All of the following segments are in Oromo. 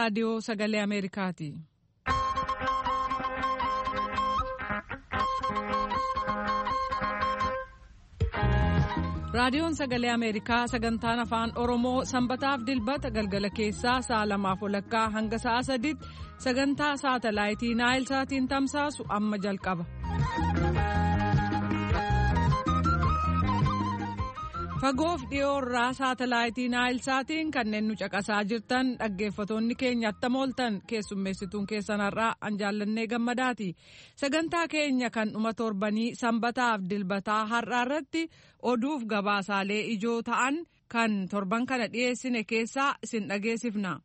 raadiyoo sagalee Ameerikaati. Raadiyoon sagalee Ameerikaa sagantaan afaan Oromoo sanbataaf dilbata galgala keessaa sa'a 2:00 hanga sa'a 3:00 sagantaa saatalaayitii Naayil Saatiin tamsaasu amma jalqaba. Fagoof dhiyoorraa saatalaayitii Naayil Saatiin kanneen nu caqasaa jirtan dhaggeeffatoonni keenya attam ooltan keessummeessituun keessanarraa Anjaallannee Gammadaati. Sagantaa keenya kan dhuma torbanii sanbataaf dilbataa har'aa irratti oduuf gabaasaalee ijoo ta'an kan torban kana dhiyeessine keessaa isin dhageessifna.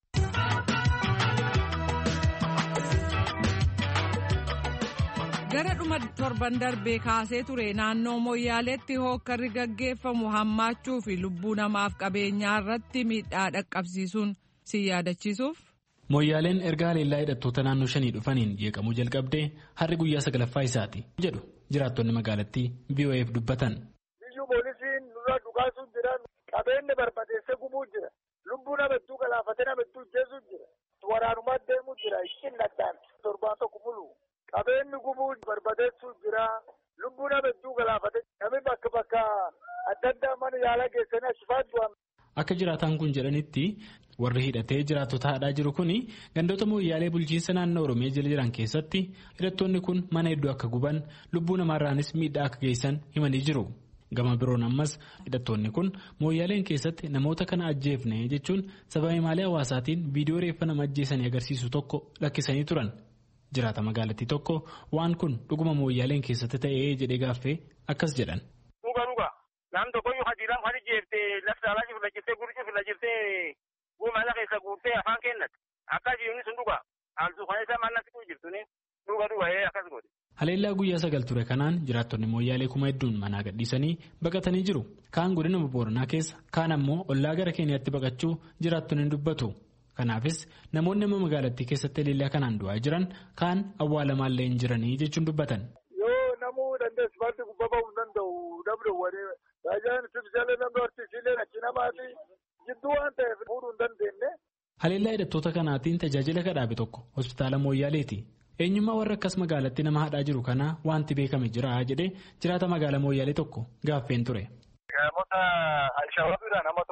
Gara dhuma torban darbee kaasee ture naannoo Moyyaaleetti hookkarri gaggeeffamu hammaachuu fi lubbuu namaaf qabeenyaa irratti miidhaa dhaqqabsiisuun si yaadachiisuuf. Moyyaaleen erga haleellaa hidhattoota naannoo 5 dhufaniin jeeqamuu jalqabdee har'i guyyaa 9ffaa isaati jedhu jiraattonni magaalattii VOA'f dubbatan. Biyyuu poolisiin nurra dhugaasuun jiran qabeenya barbadeessee gubuu jira. Lubbuu nama hedduu galaafatee nama hedduu jeesuu jira. Waraanumaa deemuu jira. Ittiin naddaan torbaan tokko mulu. Qabeenyi gubuu barbadeessuu jira. Lubbuu nama hedduu galaafate namni bakka adda addaa mana yaalaa geessanii achiifaan du'an. Akka jiraataan kun jedhanitti warri hidhatee jiraattota haadhaa jiru kun gandoota Moyyaalee bulchiinsa naannoo Oromiyaa jala jiran keessatti hidhattoonni kun mana hedduu akka guban lubbuu namaarraanis miidhaa akka geessan himanii jiru. Gama biroon ammas hidhattoonni kun Moyyaaleen keessatti namoota kana ajjeefne jechuun sababa himaalee hawaasaatiin viidiyoo reeffa nama ajjeesanii agarsiisu tokko lakkisanii turan. Jiraata magaalattii tokko waan kun dhuguma Moyyaaleen keessatti ta'ee jedhee gaaffee akkas jedhan. Dhuga nam tokkoyyuu hadiidhaan kan jeeftee lafti alaa jiru lajjiftee gurri lajjiftee guumaala keessa guurtee afaan kennate akkas yoonni sun dhuga alsuu kan isa mannatti jirtuni dhuga akkas godhe. Haleellaa guyyaa 9 ture kanaan jiraattonni Moyyaalee kuma hedduun manaa gadhiisanii baqatanii jiru. Kaan godina Booranaa keessa kaan ammoo ollaa gara Keeniyaatti baqachuu jiraattonni dubbatu. Kanaafis namoonni amma magaalattii keessatti haleellaa kanaan du'aa jiran kaan awwaalamaallee hin jiranii jechuun dubbatan. Yoo namuu dandeessu barti gubbaa ba'uu hin danda'u dabdawwanii raajaan sibsiilee namni horsiisilee achi namaati jidduu waan ta'eef fuudhuu hin dandeenye. Haleellaa hidhattoota kanaatiin tajaajila kadhaabe tokko hospitaala Moyyaaleeti. Eenyummaa warra akkas magaalattii nama hadhaa jiru kanaa wanti beekame jira jedhee jiraata magaalaa Moyyaalee tokko gaaffeen ture. Namoota Alshabaabiidhaan nama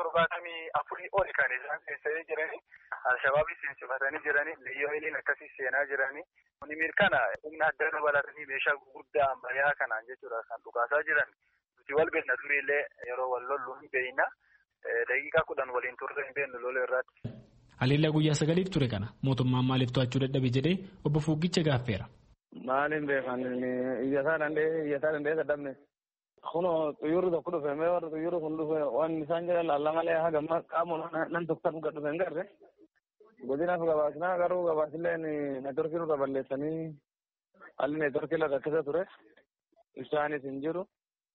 74 oli kan isaan seenanii jiranii. Alshabaabii seensifatanii jiranii. Liyyooliin akkasii seenaa jiranii. Kuni mirkana humna adda dabalatanii meeshaa gurguddaa ammayyaa kanaan jechuudha kan dhukaasaa jiran. Nuti wal beekna tureellee yeroo wal lollu hin beekna. Daqiiqaa 10 waliin turre hin beeknu lola irratti. Haleellaa guyyaa 9 ture kana mootummaan maaliif to'achuu dadhabe jedhee obbo Fuuggicha gaaffeera. Maaliin beekan iyyataa dandee saddabne. Kuno xiyyoorri tokko dhufe mee warra xiyyoorri kun dhufe waan isaan jedhan laalla malee haga qaamuma nan tokkoon gad dhufe hin garre. Godinaaf gabaasnaa garuu gabaasilleen neetworkii nurra balleessanii haalli neetworkii irra rakkisa ture. Isaanis hin jiru.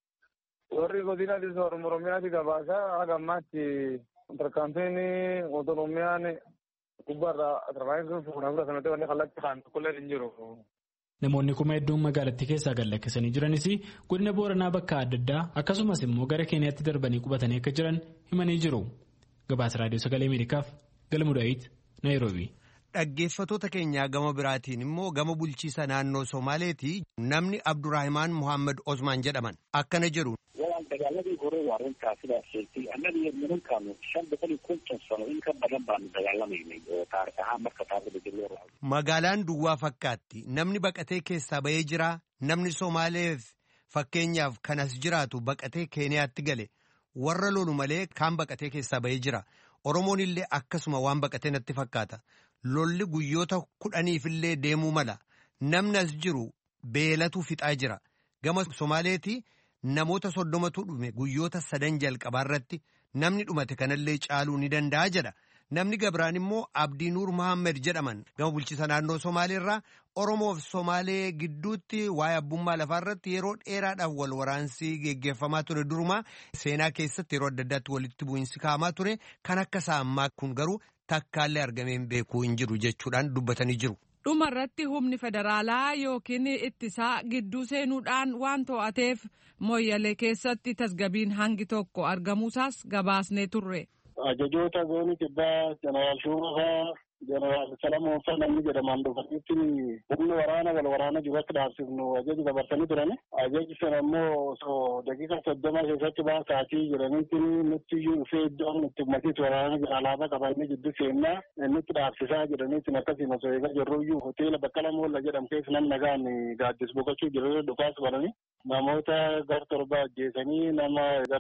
Warri godinaatis Oromiyaati gabaasaa haga ammaatti tarkaanfiin Oromiyaan gubbaarraa tarkaanfiin fuunaa fudhatamee wanni kallattii kaan tokkollee hin jiru. Namoonni kuma hedduun magaalattii keessaa gad lakkisanii jiranis godina Booranaa bakka adda addaa akkasumas immoo gara Keeniyaatti darbanii qubatanii akka jiran himanii jiru. Gabaasa Raadiyoo Sagalee Ameerikaaf Galmuu Daawit Naayiroobii. Dhaggeeffattoota keenyaa gama biraatiin immoo gama bulchiisa naannoo Somaaleetii namni Abdurraahimaan Muhammad Osmaan jedhaman akkana jedhu. Dagaaladii hore waa runtaa sidaas sheegtay annaga nimankaanu 550 sano in ka badan baanu dagaalamaynay oo taariikh ahaan marka taariikhda jirro. Magaalaan duwwaa fakkaatti namni baqatee keessaa bahee jira namni Somaaleef fakkeenyaaf kanas jiraatu baqatee Keeniyaatti gale warra lolu malee kaan baqatee keessaa bahee jira Oromoon illee akkasuma waan baqatee natti fakkaata lolli guyyoota 10 illee deemuu mala namni as jiru beelatu fixaa jira gama Somaaleetii. Namoota 30tu dhume guyyoota 3 jalqabaa irratti namni dhumate kanallee caaluu ni danda'a jedha. Namni Gabraan immoo Abdii Nuur Muhammed jedhaman gama bulchiisa naannoo Somaaleerraa Oromoof Somaalee gidduutti waa'ee abbummaa lafaa irratti yeroo dheeraadhaaf wal waraansi geggeeffamaa ture duruma seenaa keessatti yeroo adda addaatti walitti bu'iinsi kaamaa ture kan akka isaa ammaa kun garuu takkaallee argameen beekuu hin jiru jechuudhaan dubbatanii jiru. Dhumarratti humni federaalaa yookiin ittisaa gidduu seenuudhaan waan to'ateef Moyyalee keessatti tasgabiin hangi tokko argamuusaas gabaasnee turre. Ajajoota zoonii kibbaa Jeneraal Shuurafaa Jeneraal Salamoon Fanni jedhaman dhufanitti humni waraana wal waraana jiru akka dhaabsifnu ajaja dabarsanii turani. Ajajji sana immoo osoo daqiiqa 30 keessatti baasaatii jedhanitti nutti iyyuu dhufee iddoon nutti ummatiitu waraana jira alaabaa qabannee jidduu seennaa nutti dhaabsisaa jedhanitti akkasiin osoo eegaa jirruyyuu hoteela Baqqala Moolla jedhamu keessa namni nagaan gaaddis boqochuu jiru dhukaas bananii namoota gar 7 ajjeesanii nama gar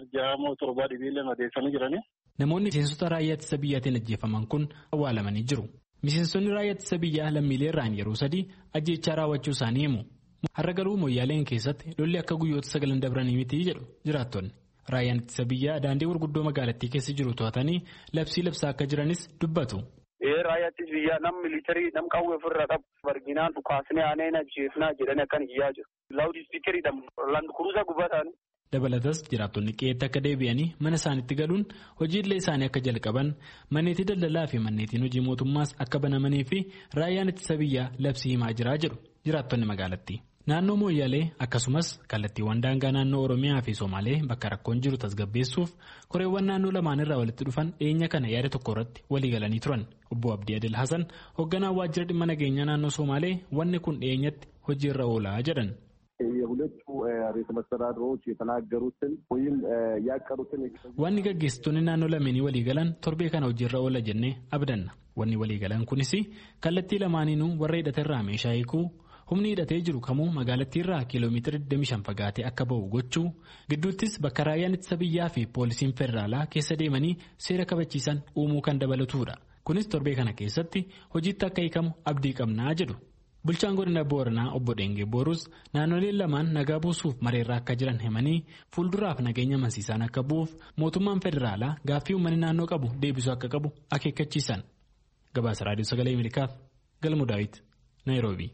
6 dhibiillee madeessanii jirani. Namoonni miseensota raayyaa ittisa biyyaatiin ajjeefaman kun awwaalamanii jiru. Miseensonni raayyaa ittisa biyyaa lammiilee irraan yeroo 3 ajjeechaa raawwachuu isaanii himu. Har'a garuu Moyyaaleen keessatti lolli akka guyyoota 9 dabranii miti jedhu jiraattonni. Raayyaan ittisa biyyaa daandii gurguddoo magaalattii keessa jiru to'atanii labsii labsaa akka jiranis dubbatu. Raayyaa ittisa biyyaa nam militarii nam qawwee ofirraa qabu barginaan dhukaasnee aaneen ajjeefnaa jedhanii akkan iyyaa jiru. Laawudii spiikeriidhaan landkuruusa gubataan. Dabalatas jiraattonni qe'eetti akka deebi'anii mana isaaniitti galuun hojiilee isaanii akka jalqaban manneetii daldalaa fi manneetiin hojii mootummaas akka banamanii fi raayyaan ittisa biyyaa labsii himaa jiraa jedhu jiraattonni magaalattii. Naannoo Mooyyaalee akkasumas kallattiiwwan daangaa naannoo Oromiyaa fi Somaalee bakka rakkoon jiru tasgabbeessuuf koreewwan naannoo lamaan irraa walitti dhufan dhiyeenya kana yaada tokko irratti walii galanii turan. Obbo Abdii Adil Hasan hoogganaa waajjira dhimma nageenyaa naannoo Somaalee wanni kun dhiyeenyatti hojiirra oolaa jedhan. የሁለቱ ርዕሰ መስተዳድሮች የተናገሩትን ወይም ያቀሩትን wanni gaggeessitoonni naannoo lameenii walii galan torbee kana hojiirra oola jennee abdanna. Wanni walii galan kunis kallattii lamaaniinuu warra hidhaterraa meeshaa hiikuu humni hidhatee jiru kamuu magaalattiirraa kiiloomeetira 25 fagaatee akka ba'u gochuu gidduuttis bakka raayyaan ittisa biyyaa fi poolisiin federaalaa keessa deemanii seera kabachiisan uumuu kan dabalatudha. Kunis torbee kana keessatti hojiitti akka hiikamu abdii qabnaa jedhu. Bulchaan godina Booranaa obbo Dengee Boorus naannoleen lamaan nagaa buusuuf mareerraa akka jiran himanii fuulduraaf nageenya amansiisaan akka bu'uuf mootummaan federaalaa gaaffii uummanni naannoo qabu deebisuu akka qabu akeekkachiisan. Gabaasa Raadiyoo Sagalee Ameerikaaf Galmuu Daawit, Naayiroobii.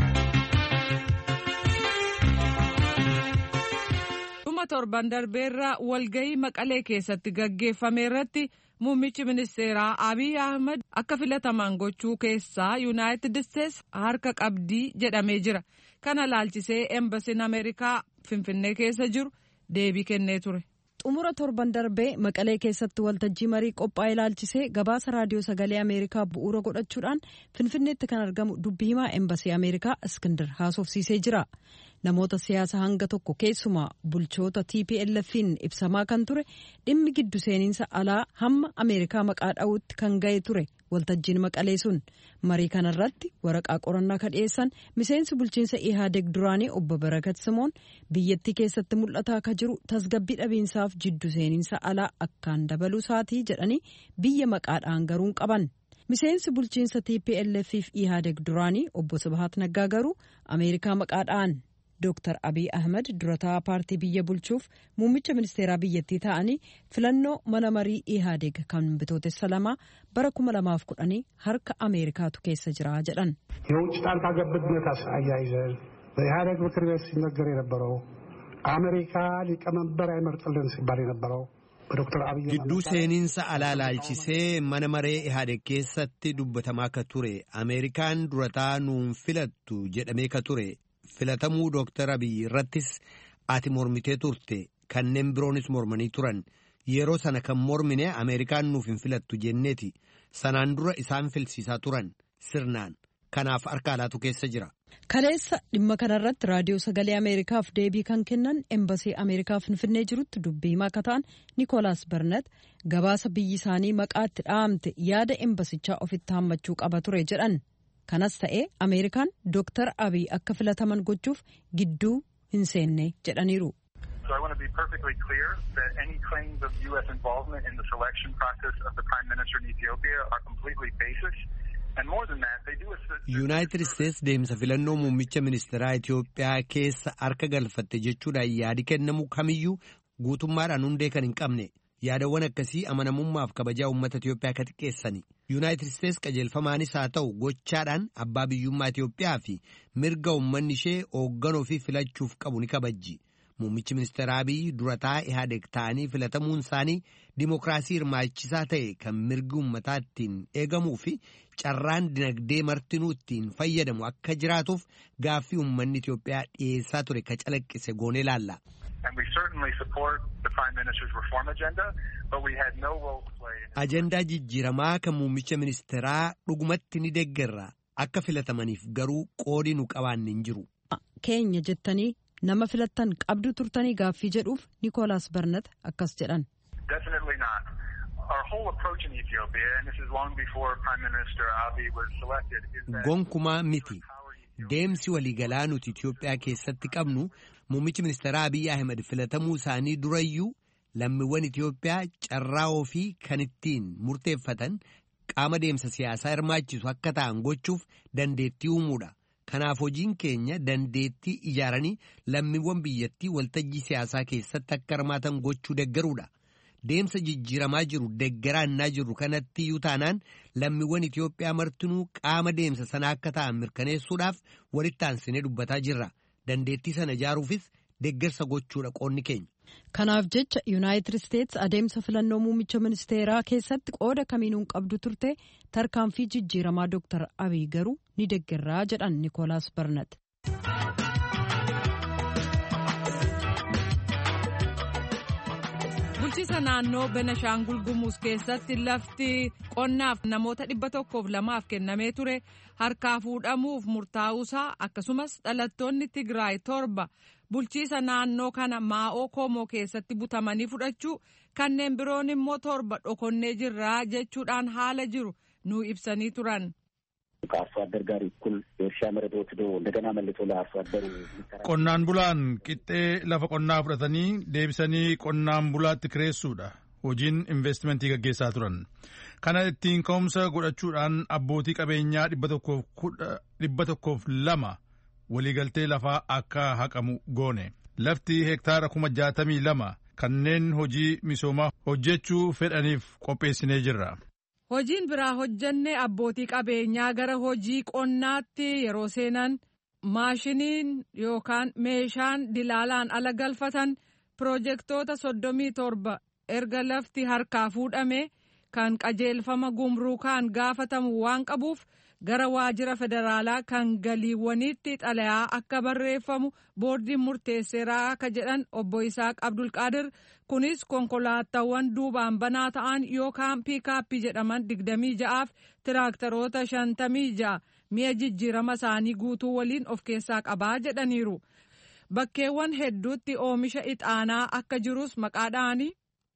Dhuma torban darbeerra walgahii Maqalee keessatti gaggeeffame irratti Muummichi Ministeeraa Abiy Ahmed akka filataman gochuu keessaa Yuunaayitid Isteets harka qabdii jedhamee jira. Kana laalchisee Embasiin Ameerikaa Finfinnee keessa jiru deebii kennee ture. Xumura torban darbee Maqalee keessatti waltajjii marii qophaa'e laalchisee gabaasa Raadiyoo Sagalee Ameerikaa bu'uura godhachuudhaan Finfinneetti kan argamu dubbii himaa Embasii Ameerikaa Iskindar haasofsiisee jira. Namoota siyaasa hanga tokko keessumaa bulchoota TPLF'n ibsamaa kan ture dhimmi giddu seeninsa alaa hamma Ameerikaa maqaa dha'uutti kan ga'e ture waltajjiin Maqalee sun. Marii kanarratti waraqaa qorannaa kan dhiyeessan miseensi bulchiinsa Ihaadeg duraanii obbo Barakat Simoon biyyattii keessatti mul'ataa akka jiru tasgabbii dhabiinsaaf jiddu seeninsa alaa akkaan dabaluu isaatii jedhanii biyya maqaadhaan garuun qaban. Miseensi bulchiinsa TPLF fi Ihaadeg duraanii obbo Sibahat Naggaa garuu Ameerikaa maqaadhaan. Dr. Abiy Ahmed durataa paartii biyya bulchuuf muummicha ministeeraa biyyattii ta'anii filannoo mana marii Ihaadeg kan bitootessa 2 bara 2010 harka Ameerikaatu keessa jira jedhan. የውጭ ጣልቃ ገብነት አያይዘን በኢህአዴግ ምክር ቤት ሲነገር የነበረው አሜሪካ ሊቀመንበር አይመርጥልን ሲባል የነበረው በዶክተር አብይ gidduu seeninsa alaa laalchisee mana maree Ihaadeg keessatti dubbatamaa ka ture Ameerikaan durataa nuun filattu jedhamee ka ture. Filatamuu Dr. Abiy irrattis ati mormitee turte kanneen biroonis mormanii turan yeroo sana kan mormine Ameerikaan nuuf hin filattu jenneeti sanaan dura isaan filsiisaa turan sirnaan kanaaf harka alaatu keessa jira. Kaleessa dhimma kanarratti Raadiyoo Sagalee Ameerikaaf deebii kan kennan Embasii Ameerikaa Finfinnee jirutti dubbii himaa akka ta'an Nikolaas Barnet gabaasa biyyi isaanii maqaatti dhaamte yaada embasichaa ofitti hammachuu qaba ture jedhan. Kanas ta'ee Ameerikaan Dr. Abiy akka filataman gochuuf gidduu hin seenne jedhaniiru. So I want to be perfectly clear that any claims of U.S. involvement in the selection process of the Prime Minister in Ethiopia are completely baseless. And more than that, they do assist... United States deemsa filannoo muummicha ministeeraa Itoophiyaa keessa harka galfatte jechuudhaan yaadi kennamu kamiyyuu guutummaadhaan hundee kan hin qabne. Yaadawwan akkasii amanamummaaf kabajaa uummata Itoophiyaa ka xiqqeessani. Yuunaayitid Isteets qajeelfamaanis haa ta'u gochaadhaan abbaa biyyummaa Itoophiyaa fi mirga uummanni ishee hoogganuu fi filachuuf qabu ni kabajji. Muummichi ministeeraa Abiy durataa Ihaadeg ta'anii filatamuun isaanii dimokiraasii hirmaachisaa ta'e kan mirgi uummataa ittiin eegamuu fi carraan dinagdee martinuu ittiin fayyadamu akka jiraatuuf gaaffii uummanni Itoophiyaa dhiyeessaa ture ka calaqqise goonee laalla. and we certainly support the Prime Minister's reform agenda, but we had no role to play. Ajandaa jijjiiramaa kan muummicha ministeeraa dhugumatti ni deeggarra akka filatamaniif garuu qoodi nu qabaanne hin jiru. Keenya jettanii nama filattan qabdu turtanii gaaffii jedhuuf Nicholas Barnett akkas jedhan. Definitely not. Our whole approach in Ethiopia, and this is long before Prime Minister Abiy was selected, is that gonkumaa miti. Deemsi waliigalaa nuti Itoophiyaa keessatti qabnu muummichi ministeeraa Abiy Ahmed filatamuu isaanii durayyuu lammiiwwan Itoophiyaa carraa ofii kan ittiin murteeffatan qaama deemsa siyaasaa hirmaachisu akka ta'an gochuuf dandeettii uumuudha. Kanaaf hojiin keenya dandeettii ijaaranii lammiiwwan biyyattii waltajjii siyaasaa keessatti akka hirmaatan gochuu deeggaruudha. Deemsa jijjiiramaa jiru deeggaraannaa jiru kanatti iyyuu taanaan lammiiwwan Itoophiyaa martinuu qaama deemsa sana akka ta'an mirkaneessuudhaaf walitti aansinee dubbataa jirra. Dandeettii sana ijaaruufis deeggarsa gochuudha qoonni keenya. Kanaaf jecha Yuunaayitid Isteets adeemsa filannoo muummicha ministeeraa keessatti qooda kamiinuu qabdu turte tarkaanfii jijjiiramaa Dr. Abiy garuu ni deeggarraa jedhan Nicholas Barnett. Bulchiisa naannoo Benashaangul Gumuz keessatti lafti qonnaaf namoota 102 kennamee ture harkaa fuudhamuuf murtaa'uusaa akkasumas dhalattoonni Tigraay 7 bulchiisa naannoo kana Maa'oo Koomoo keessatti butamanii fudhachuu kanneen biroon immoo 7 dhokonnee jirraa jechuudhaan haala jiru nu ibsanii turan. ከአርሶ አደር ጋር እኩል የእርሻ መሬት ወስዶ እንደገና መልሶ ለአርሶ አደሩ qonnaan bulaan qixxee lafa qonnaa fudhatanii deebisanii qonnaan bulaatti kireessuudha hojiin investimentii gaggeessaa turan. Kana ittiin ka'umsa godhachuudhaan abbootii qabeenyaa 102 waliigaltee lafaa akka haqamu goone. Lafti hektaara 62,000 kanneen hojii misoomaa hojjechuu fedhaniif qopheessinee jirra. Hojiin biraa hojjannee abbootii qabeenyaa gara hojii qonnaatti yeroo seenan maashiniin yookaan meeshaan dilaalaan ala galfatan piroojeektoota 37 erga lafti harkaa fuudhame kan qajeelfama gumruukaan gaafatamu waan qabuuf gara waajjira federaalaa kan galiiwwaniitti xalayaa akka barreeffamu boordiin murteesseeraa akka jedhan obbo Isaaq Abdulqaadir. Kunis konkolaataawwan duubaan banaa ta'an yookaan piikaappii jedhaman 26f tiraaktaroota 56 mi'a jijjiirama isaanii guutuu waliin of keessaa qabaa jedhaniiru. Bakkeewwan hedduutti oomisha ixaanaa akka jirus maqaadhaanii.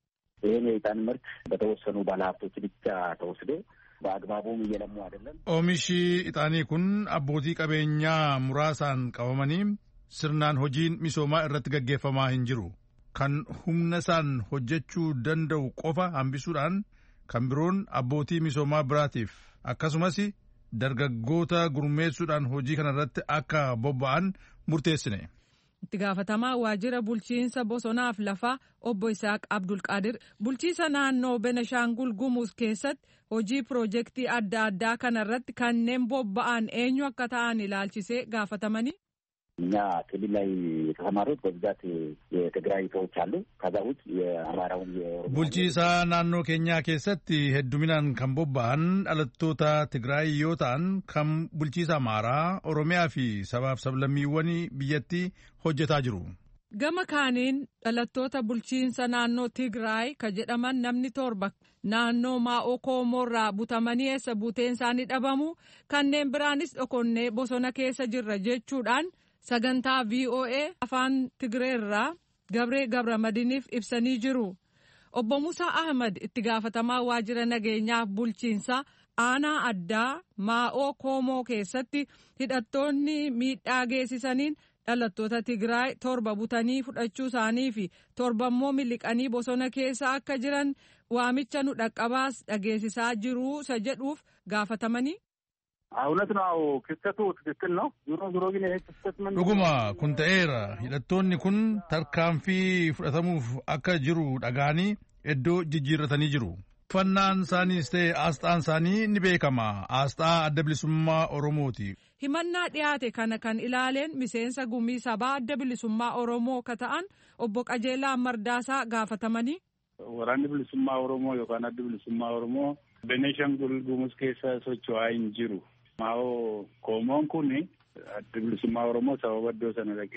ይህን የዕጣን ምርት በተወሰኑ ባለሀብቶች ብቻ ተወስዶ በአግባቡም እየለሙ አይደለም። Oomishi ixaanii kun abbootii qabeenyaa muraasaan qabamanii sirnaan hojiin misoomaa irratti gaggeeffamaa hin jiru. Kan humna isaan hojjechuu danda'u qofa hambisuudhaan kan biroon abbootii misoomaa biraatiif akkasumas dargaggoota gurmeessuudhaan hojii kanarratti akka bobba'an murteessine. Itti gaafatamaa waajjira bulchiinsa bosonaaf lafaa obbo Isaaq Abdulqaadir bulchiisa naannoo Benashaangul Gumuz keessatti hojii piroojeektii adda addaa kanarratti kanneen bobba'an eenyu akka ta'an ilaalchisee gaafatamanii. እኛ ክልል ላይ የተሰማሩት በብዛት የትግራይ ሰዎች አሉ። ከዛ ውጭ የአማራውን ቡልቺሳ ናኖ ኬኛ ኬሰት ሄዱሚናን kan bobba'an dhalattoota Tigraay yoo ta'an kan bulchiisa Amaaraa, Oromiyaa fi sabaaf sablammiiwwan biyyattii hojjetaa jiru. Gama kaaniin dhalattoota bulchiinsa naannoo Tigraay ka jedhaman namni 7 naannoo Maa'oo Koomoorraa butamanii eessa buuteen isaanii dhabamu kanneen biraanis dhokonnee bosona keessa jirra jechuudhaan sagantaa VOA afaan Tigreerraa Gabree Gabramadiiniif ibsanii jiru. Obbo Musaa Ahmad itti gaafatamaa waajjira nageenyaaf bulchiinsa aanaa addaa Maa'oo Koomoo keessatti hidhattoonni miidhaa geessisaniin dhalattoota Tigraay 7 butanii fudhachuu isaanii fi 7 immoo miliqanii bosona keessa akka jiran waamicha nu dhaqqabaas dhageessisaa jiru isa jedhuuf gaafatamanii. እውነት ነው ክስተቱ ትክክል ነው ዞሮ ዞሮ ግን ይሄ ክስተት ምን dhuguma kun ta'eera hidhattoonni kun tarkaanfii fudhatamuuf akka jiru dhagaanii iddoo jijjiirratanii jiru. Uffannaan isaaniis ta'e asxaan isaanii ni beekama. Asxaa adda bilisummaa Oromooti. Himannaa dhiyaate kana kan ilaaleen miseensa gumii sabaa adda bilisummaa Oromoo ka ta'an obbo Qajeelaa Mardaasaa gaafatamanii. Waraanni bilisummaa Oromoo yookaan adda bilisummaa Oromoo Benashaangul Gumuz keessa socho'aa hin jiru. Maa'oo Koomoon kun adda bilisummaa Oromoo sababa iddoo sana dhaqee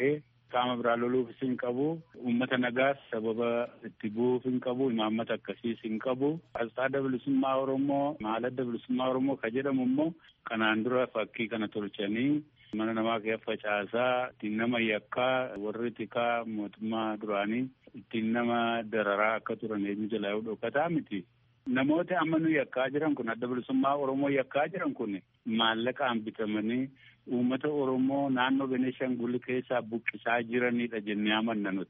qaama biraa loluufis hin qabu. Uummata nagaas sababa itti bu'uuf hin qabu. Imaammata akkasiis hin qabu. Asxaa adda bilisummaa Oromoo maal adda bilisummaa Oromoo ka jedhamu immoo kanaan dura fakkii kana tolchanii mana namaa keessa facaasaa ittiin nama yakkaa warri tikaa mootummaa duraanii ittiin nama dararaa akka turan eenyu jalaa yoo dhokataa miti. Namoota amma nu yakkaa jiran kun adda bilisummaa Oromoo yakkaa jiran kun maallaqaan bitamanii uummata Oromoo naannoo Beneeshangul keessaa buqqisaa jiranidha jennee amanna nuti.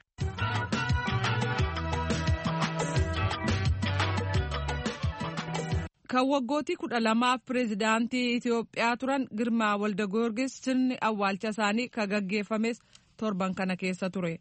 Kan waggootii 12 pireezidaantii Itoophiyaa turan Girmaa Waldagiyoorgis sirni awwaalcha isaanii kan gaggeeffames torban kana keessa ture.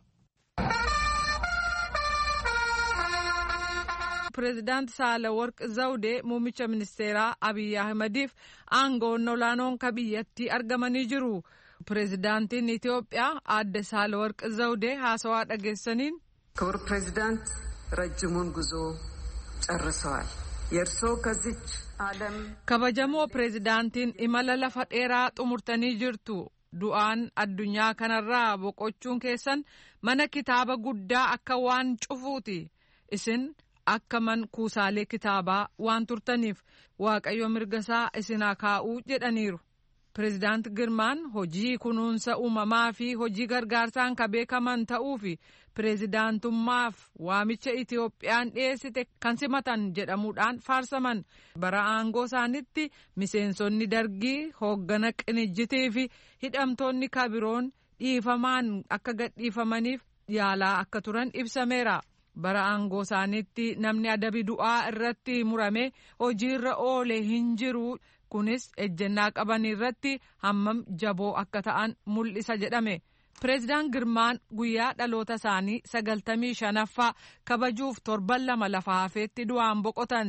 Pireezidaanti Saalaworq Zawudee muummicha ministeeraa Abiy Ahmediif aangoon olaanoon ka biyyattii argamanii jiru. Pireezidaantiin Itoophiyaa aadde Saalaworq Zawudee haasawaa dhageessaniin ክቡር ፕሬዚዳንት ረጅሙን ጉዞ ጨርሰዋል። የእርስዎ ከዚች ዓለም kabajamoo pireezidaantiin imala lafa dheeraa xumurtanii jirtu. Du'aan addunyaa kanarraa boqochuun keessan mana kitaaba guddaa akka waan cufuuti. Isin akka man kuusaalee kitaabaa waan turtaniif Waaqayyo mirgasaa isinaa kaa'uu jedhaniiru. Pireezidaant Girmaan hojii kunuunsa uumamaa fi hojii gargaarsaan ka beekaman ta'uu fi pireezidaantummaaf waamicha Itoophiyaan dhiyeessite kan simatan jedhamuudhaan faarsaman. Bara aangoo isaanitti miseensonni dargii hooggana qinijjitii fi hidhamtoonni kabiroon dhiifamaan akka gadhiifamaniif yaalaa akka turan ibsameera. Bara aangoo isaaniitti namni adabi du'aa irratti murame hojiirra oole hin jiru. Kunis ejjennaa qaban irratti hammam jaboo akka ta'an mul'isa jedhame. Pireezidaant Girmaan guyyaa dhaloota isaanii 95ffaa kabajuuf torban 2 lafa hafeetti du'aan boqotan.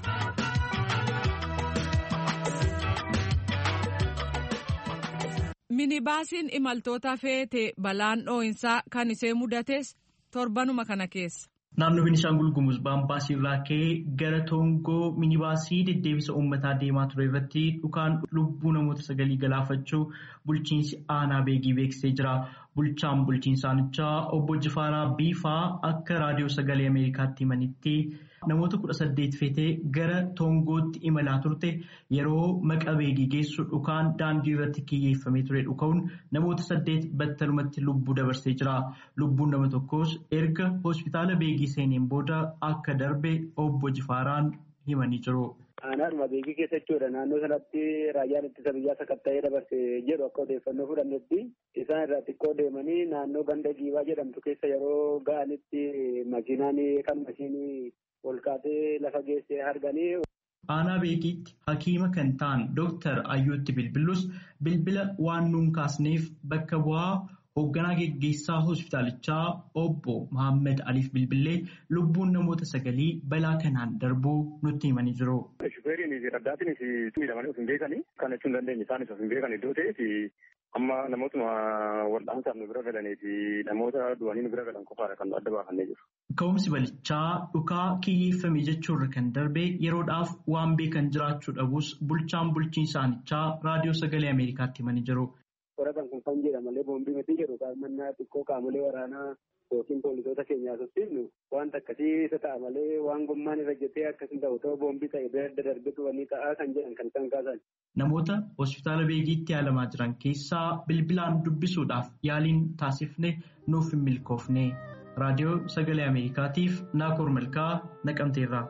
Minibaasiin imaltoota feete balaan dhoo'insaa kan isee mudates torbanuma kana keessa. Naannoo Beenishaangul Gumuz Baambaasii irraa ka'ee gara Toongoo minibaasii deddeebisa uummataa deemaa ture irratti dhukaan lubbuu namoota 9 galaafachuu bulchiinsi aanaa beegii beeksisee jira. Bulchaan bulchiinsaanichaa obbo Jifaaraa Biifaa akka raadiyoo sagalee Ameerikaatti himanitti namoota 18 feetee gara Toongootti imalaa turte yeroo maqa beegii geessu dhukaan daandii irratti kiyyeeffamee ture dhuka'uun namoota 8 battalumatti lubbuu dabarsee jira. Lubbuun nama tokkos erga hospitaala beegii seeneen booda akka darbe obbo Jifaaraan himanii jiru. Aanaa beegii keessa jechuudha. Naannoo sanatti raayyaan ittisa biyyaa sakatta'ee dabarse jedhu akka odeeffannoo fudhannetti isaan irraa xiqqoo deemanii naannoo ganda giibaa jedhamtu keessa yeroo ga'anitti makiinaan kan mashiinii ol kaatee lafa geessee arganii. Aanaa beekiitti hakiima kan ta'an Dooktar Ayyootti Bilbillus bilbila waan nuun kaasneef bakka bu'aa hoogganaa geggeessaa hospitaalichaa obbo Muhammad Aliif Bilbillee lubbuun namoota 9 balaa kanaan darbuu nutti himanii jiru. Shufeeriin fi raddaatiinis miidhamanii of hin beekanii kan jechuun dandeenye isaanis of hin beekan iddoo ta'eef amma namootuma wal'aansaaf nu bira galanii fi namoota du'anii nu bira galan qofaadha kan adda baafannee jiru. Ka'umsi balichaa dhukaa kiyyeeffame jechuurra kan darbe yeroodhaaf waan beekan jiraachuu dhabus bulchaan bulchiinsaanichaa raadiyoo sagalee Ameerikaatti himanii jiru. Qoratan kun kan jedhamalee boombii miti jedhu qaamannaa xiqqoo qaamolee waraanaa yookiin poolisoota keenyaa sossiifnu wanta akkasii isa ta'a malee waan gommaan irra jettee akkasii ta'u ta'uu boombii ta'e bira adda darbitu wanii ta'aa kan jedhan kan isaan kaasan. Namoota hospitaala beegiitti yaalamaa jiran keessaa bilbilaan dubbisuudhaaf yaaliin taasifne nuuf hin milkoofne. Raadiyoo sagalee Ameerikaatiif Naakoor Malkaa Naqamteerraa.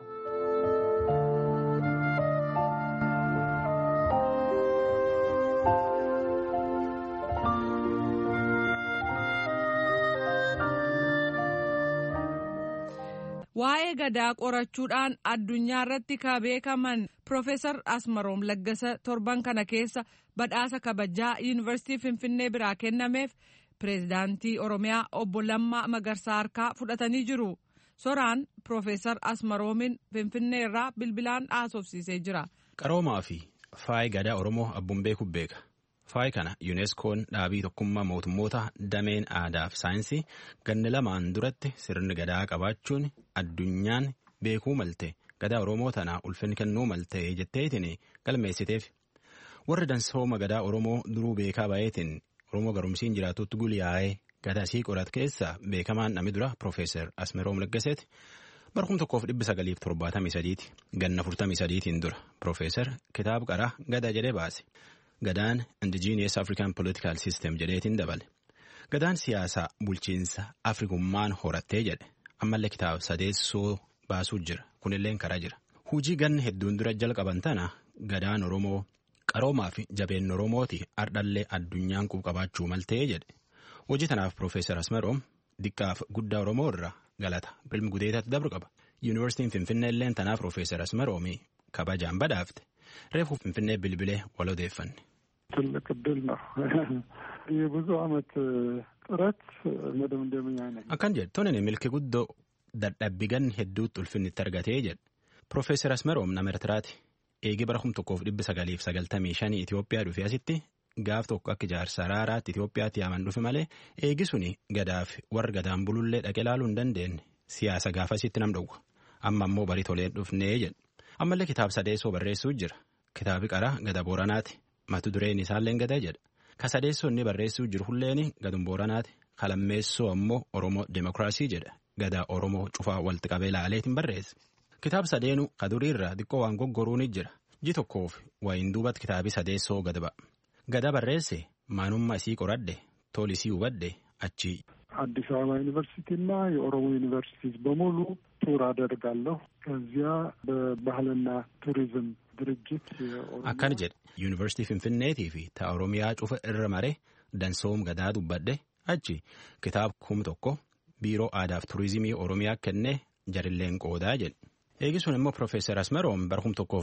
Waa'ee gadaa qorachuudhaan addunyaa irratti ka beekaman Profeesar Asmaroom Laggasa torban kana keessa badhaasa kabajaa Yuunivarsiitii Finfinnee biraa kennameef pireezidaantii Oromiyaa obbo Lammaa Magarsaa harkaa fudhatanii jiru. Soraan Profeesar Asmaroomin Finfinnee irraa bilbilaan haasofsiisee jira. Qaroomaa fi faayi gadaa Oromoo abbuun beeku beeka. Faayi kana yuuneskoon dhaabii tokkummaa mootummoota dameen aadaa fi saayinsii ganna 2 duratti sirni gadaa qabaachuun addunyaan beekuu malte gadaa Oromoo tanaa ulfinni kennuu malte jetteetiin galmeessiteef. Warri dansooma gadaa Oromoo duruu beekaa baay'eetiin Oromoo garumsiin jiraatutti guliyaa'ee gadaa isii qoratu keessa beekamaan namni dura Profeesar Asmeroom Laggaseeti. Bara 1973 ganna 43 dura Profeesar kitaaba qaraa gadaa jedhee baase. Gadaan Indigenous African Political System jedheetiin dabale. Gadaan siyaasaa bulchiinsa Afrikummaan horattee jedhe. Ammallee kitaaba sadeessoo baasuu jira. Kunilleen karaa jira. Hujii ganna hedduun dura jalqaban tana gadaan Oromoo qaroomaa fi jabeen Oromooti ardhallee addunyaan qabaachuu maltee jedhe. Hojii tanaaf Profeesar Asmeroom diqqaaf guddaa Oromoo irraa galata bilmi gudeetatti dabru qaba. Yuunivarsiitiin Finfinnee illee tanaaf Profeesar Asmeroomii kabajaan badhaafte. Reefu Finfinnee bilbilee wal odeeffanne. ትልቅ እድል ነው። የብዙ ዓመት ጥረት መደምደሚያ ነው። Akkan jedhe tonin milki guddoo dadhabbigan hedduutti ulfinnitti argatee jedhe. Profeesar Asmeroom nama Eertiraati. Eegi bara 1995 Itoophiyaa dhufe asitti gaaf tokko akka ijaarsa araaraatti Itoophiyaatti yaaman dhufe malee eegi suni gadaaf warra gadaan bulullee dhaqee ilaaluu hin dandeenye siyaasa gaafasitti nam dhowwa. Amma immoo barii toleen dhufnee jedhe. Ammallee kitaaba sadeessoo barreessuu jira. Kitaabi qaraa gada Booranaati. Matu dureen isaallee gadaa jedha. Ka sadeessoo inni barreessuu jiru hulleen gadun Booranaati. Kalammeessoo ammoo Oromoo Demokiraasii jedha. Gadaa Oromoo cufaa walitti qabee ilaaleetiin barreesse. Kitaaba sadeenuu kaduriirraa xiqqoo waan goggoruun jira. Ji tokkoof wayiin duubatti kitaabii sadeessoo gad ba'a. Gadaa barreesse maanummaa isii qoradhe toolisii hubadhe achi. አዲስ አበባ ዩኒቨርሲቲና የኦሮሞ ዩኒቨርሲቲስ በሙሉ ቱር አደርጋለሁ። ከዚያ በባህልና ቱሪዝም ድርጅት akkana jedhe yuunivarsiitii Finfinneetii fi ta'a Oromiyaa cufa irra maree dansoom gadaa dubbadhe achi kitaaba 1,000 biiroo aadaaf turizimii Oromiyaa kennee jarilleen qoodaa jedhe. Eegisuun immoo Profeesar Asmeroom bara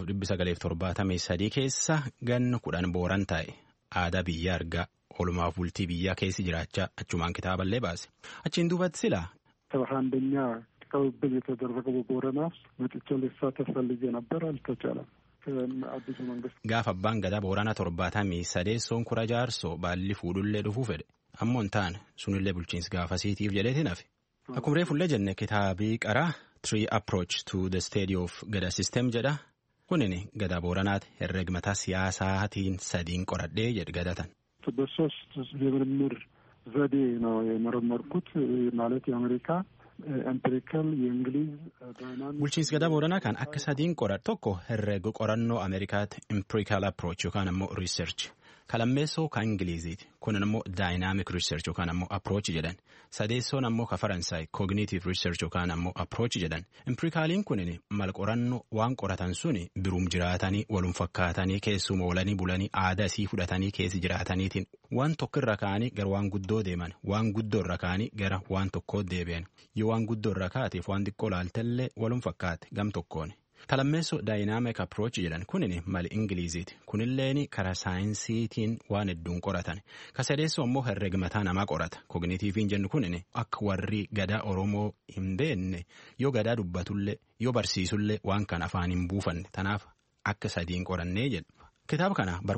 1973 keessa ganna 10 Booran taa'e aadaa biyya argaa oolumaaf bultii biyyaa keessi jiraachaa achumaan kitaaballee baase. Achiin duubatti silaa. አንደኛ ቅብብል የተደረገው በቦረና መጥቼ ልሳተፍ ፈልጌ ነበር፣ አልተቻለም። አዲሱ መንግስት Gaafa abbaan gadaa Booranaa 73 kura jaarsoo baalli fuudhullee dhufuu fedhe. Ammoo hin taane sunillee bulchiinsi gaafasiitiif jedheetiin hafe. Akkuma reefullee jenne kitaabii qaraa Tree Approach to the Study of Gada System jedha. Kunin gadaa Booranaati herregmataa siyaasaatiin sadiin qoradhee jedhe gadatan. በሶስት የምርምር ዘዴ ነው የመረመርኩት ማለት የአሜሪካ ኤምፒሪካል የእንግሊዝ bulchiinsi gadaa Booranaa kan akka sadiin qoradhu tokko herrega qorannoo Ameerikaatti empirical approach yookaan ammoo research kalammeessoo kan Ingiliziiti kun ammoo dynamic research yookaan ammoo approach jedhan sadeessoon ammoo ka Faransaay cognitive research yookaan ammoo approach jedhan empiricaliin kunin mal qorannoo waan qoratan suni birum jiraatanii walum fakkaatanii keessuma oolanii bulanii aadaa isii fudhatanii keessi jiraataniitiin waan tokko irra kaanii gara waan guddoo deeman waan guddoo irra kaanii gara waan tokkoo deebi'an yoo waan guddoo irra kaateef waan xiqqoo laaltellee walum fakkaate gam tokkoon. Kalammeessoo dynamic approach jedhan kunin mali Ingiliziiti kunilleen karaa saayinsiitiin waan hedduun qoratan kasadeessoo ammoo herregmataa namaa qorata kognitiiviin jennu kunin akka warri gadaa Oromoo hin beenne yoo gadaa dubbatullee yoo barsiisullee waan kan afaan hin buufanne tanaaf akka sadiin qorannee jedhu. Kitaaba kana bara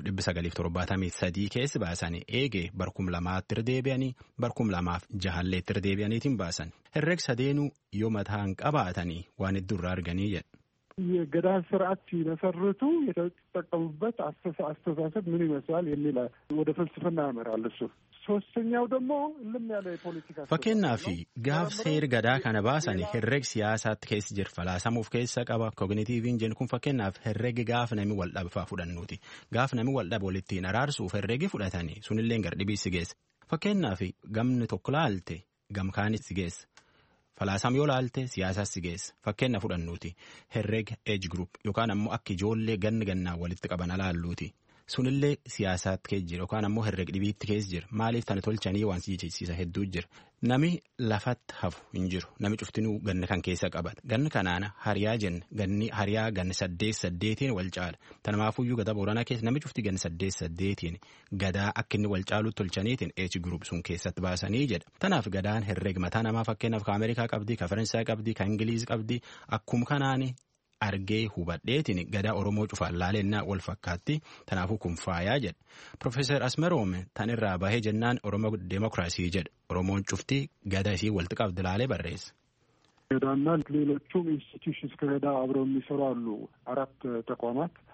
1973 keessa baasanii eegee bara 2000 irra deebi'anii bara 2006 irra deebi'aniitiin baasan herreg sadeenuu yoo mataan qabaatanii waan hedduu irraa arganii jedhu. የገዳ ስርዓት ሲመሰርቱ የተጠቀሙበት አስተሳሰብ ምን ይመስላል የሚል ወደ ፍልስፍና ያመራል እሱ። ሶስተኛው ደግሞ ልም ያለ የፖለቲካ fakkeenyaaf gaaf seer gadaa kana baasanii herreg siyaasaatti keessa jiru falaasamuuf keessa qaba kognitiiviin jennu kun fakkeenyaaf herregi gaaf nami wal dhabfaa fudhannuuti gaaf nami wal dhabe walittiin araarsuuf herregi fudhatanii sunillee gardhibii si geessa fakkeenyaaf gamni tokko laalte gamkaanis si geessa. Falaasam yoo laalte siyaasaas si geessa fakkeenya fudhannuuti herrega age group yookaan ammoo akka ijoollee gannaa walitti qaban alaalluuti sunillee siyaasaatti keessa jira yookaan ammoo herrega dhibiitti keessa jira maaliif tana tolchanii waan si jechisiisa hedduu jira nami lafatti hafu hin jiru nami cuftinuu ganna kan keessa qabata ganna kanaana hariyaa jenna ganni hariyaa ganna 8 wal caala tanamaafuyyuu gadaa Booranaa keessa nami cufti ganna 8 gadaa akka inni wal caalutti tolchaniitiin age group sun keessatti baasanii jedha tanaaf gadaan herregmataa namaa fakkeenyaaf ka Ameerikaa qabdi ka Faransaay qabdi ka Ingiliiz qabdi akkuma kanaani argee hubadheetiin gadaa Oromoo cufaan laalennaa wal fakkaatti tanaafuu kun faayaa jedha. Profeesar Asmeroom tan irraa bahee jennaan Oromoo Demokiraasii jedha. Oromoon cufti gadaa isii walitti qabdi laalee barreessa. ገዳና ሌሎቹም ኢንስቲትዩሽንስ ከገዳ አብረው የሚሰሩ አሉ 4 ተቋማት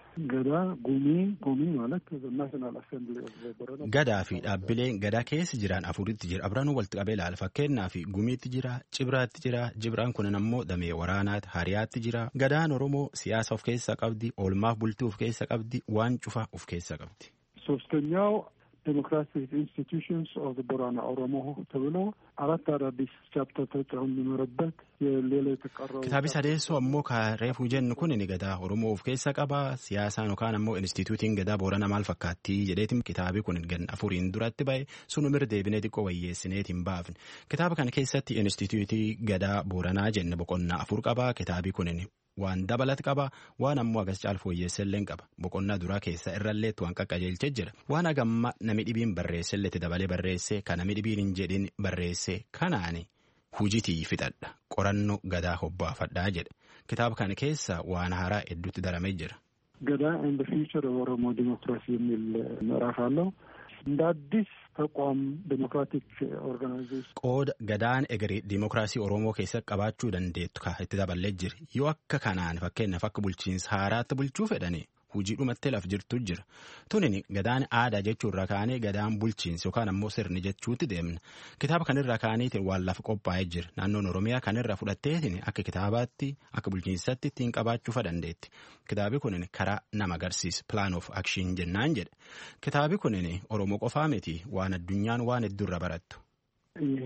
Gadaa gumii ማለት national assembly of Boorana. Gadaa fi dhaabbileen gadaa keessa jiran afuritti jira. Abiraanuu walitti qabee ilaala. Fakkeenyaaf gumiitti jira, cibraatti jira. Cibraan kun ammoo damee waraanaati, hariyaatti jira. Gadaan Oromoo siyaasa of keessaa qabdi, oolmaaf bultii of keessaa qabdi, waan cufa of keessaa qabdi. ሶስተኛው ዴሞክራቲክ ኢንስቲትዩሽንስ ኦፍ ቦራና ኦሮሞ ተብሎ 4 አዳዲስ ቻፕተር ተጨምሮበት የሌላ የተቀረው kitaabni sadeessoo ammoo reefuu jennu kun gadaa Oromoo of keessa qaba. Siyaasaan yookaan ammoo instituutiin gadaa Boorana maal fakkaatti jedheetiin kitaabi kun ganna afuriin duratti ba'e sunumir deebinee xiqqoo wayyeessineetiin baafne. Kitaaba kana keessatti instituutii gadaa Booranaa jenne boqonnaa 4 qaba. Kitaabi kun waan dabalat qaba, waan ammoo agas caalfooyyeesselleen qaba. Boqonnaa duraa keessa irralleetti waan qaqqajeelchee jira. Waan agamma nami dhibiin barreesselletti dabalee barreessee kan nami dhibiin hin jedhin barreessee kanaani hujitii fixadha qorannoo gadaa hobbaafadhaa jedha. Kitaaba kana keessa waan haaraa hedduutti daramee jira. ገዳ ኤንድ ፊውቸር ኦፍ ኦሮሞ ዲሞክራሲ የሚል ምዕራፍ አለው። እንደ አዲስ ተቋም ዴሞክራቲክ ኦርጋናይዜሽን qooda gadaan egeree diimokiraasii Oromoo keessatti qabaachuu dandeettu itti daballee jira. Yoo akka kanaan fakkeenyaaf akka bulchiinsa haaraatti bulchuu fedhani hujii dhumatti laf jirtu jira. Tunini gadaan aadaa jechuurra kaanee gadaan bulchiinsa yookaan ammoo sirni jechuutti deemna. Kitaaba kanirra kaaniitiin waan lafa qophaa'ee jira. Naannoon Oromiyaa kanirra fudhatteetiin akka kitaabaatti akka bulchiinsatti ittiin qabaachuu dandeetti. Kitaabi kunin karaa nama agarsiisa plan of action jennaan jedha. Kitaabi kunin Oromoo qofaa miti waan addunyaan waan hedduurra barattu. ይሄ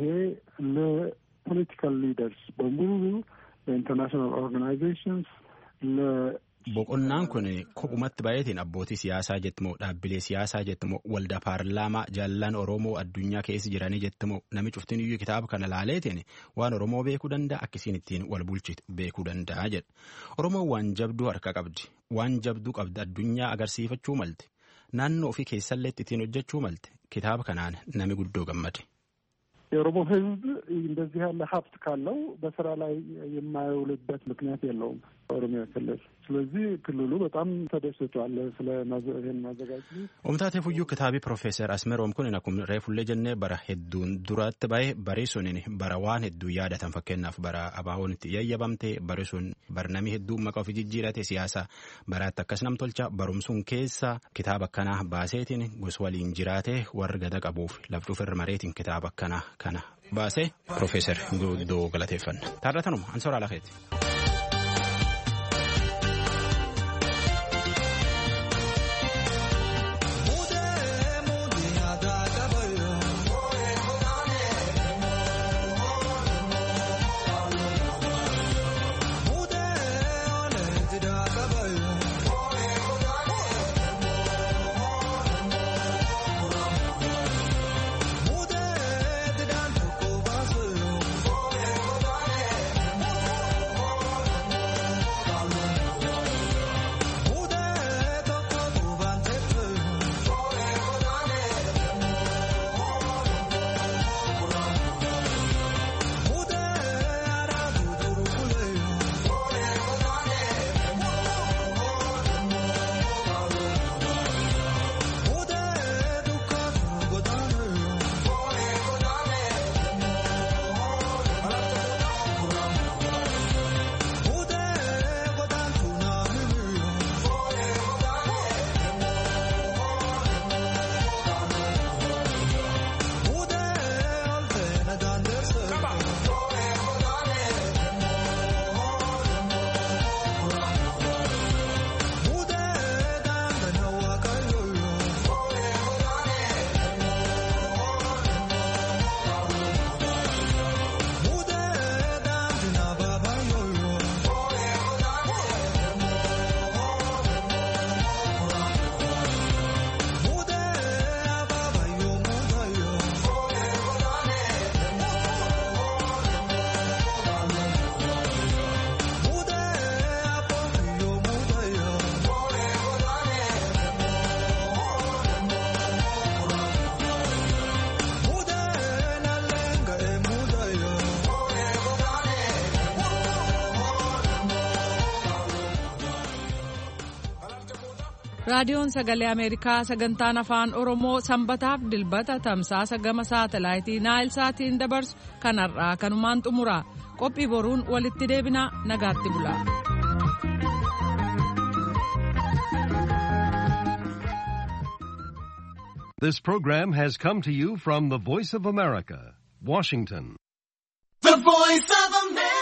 ለፖለቲካል ሊደርስ በሙሉ ለኢንተርናሽናል ኦርጋናይዜሽንስ boqonnaan kun kophumatti baay'eetiin abbootii siyaasaa jettimoo dhaabbilee siyaasaa jettimoo waldaa paarlaamaa jaallan Oromoo addunyaa keessa jiranii jettimoo nami cuftiin iyyuu kitaaba kana laaleetiin waan Oromoo beekuu danda'a akkasiin ittiin wal bulchitu beekuu danda'a jedha. Oromoon waan jabduu harka qabdi, waan jabduu qabdi addunyaa agarsiifachuu malte, naannoo ofii keessallee ittiin hojjechuu malte. Kitaaba kanaan nami guddoo gammade. የኦሮሞ ሕዝብ እንደዚህ ያለ ሀብት ካለው በስራ ላይ የማይውልበት ምክንያት የለውም ኦሮሚያ ክልል። ስለዚህ ክልሉ በጣም ተደስቷል ስለ ይሄን ማዘጋጀት። ኦምታቴ ፉዩ ክታቢ ፕሮፌሰር አስመሮም ኩን ነኩም ሬፉሌ ጀነ በራ ሄዱን ዱራት ባይ በሪሱን በራዋን ሄዱ ያዳተን ፈከናፍ በራ አባሆን ያያባምቴ በሪሱን በርናሚ ሄዱ መቃፍ ጅጅራቴ ሲያሳ በራት ተከስናም ቶልቻ በሩምሱን ኬሳ ክታብ ከና ባሴቲን ጎስዋሊን ጅራቴ ወርገደ ቀቡፍ ለፍቱ ፍርመሬቲን ክታብ ከና kana baasee Profeesar Guddoo galateeffanna. Taarratanuma ansoora alakeeti. raadiyoon sagalee ameerikaa sagantaan afaan oromoo sanbataaf dilbata tamsaasa gama saatalaayitii naayilsaatiin dabarsu kanarraa kanumaan xumura qophii boruun walitti deebinaa nagaatti bulaa. This program has come to you from the Voice of America, Washington. The Voice of America.